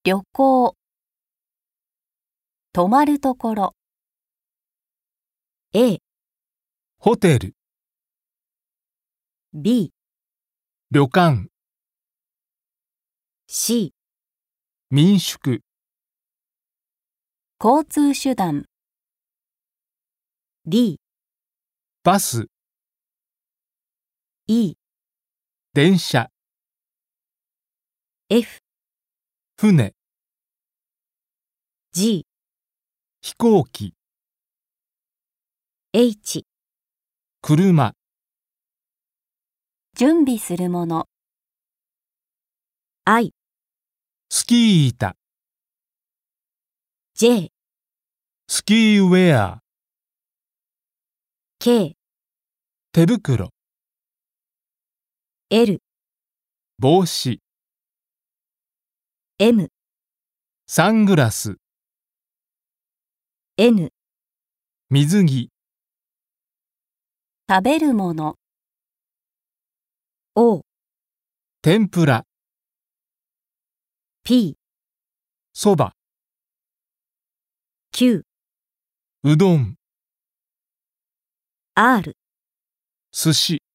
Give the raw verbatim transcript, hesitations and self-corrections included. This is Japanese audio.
旅行、泊まるところ。A、 ホテル、 B、 旅館、 C、 民宿、 交通手段。D、 バス、 E、 電車、 F、 船、 G、 飛行機、 H。 車、 準備するもの。I、 スキー板、 J、 スキーウェア、 K、 手袋、 L、 帽子、 M、 サングラス、 N。 水着、 食べるもの。O、 天ぷら、 P、 そば、 Q、 うどん、 R。 寿司。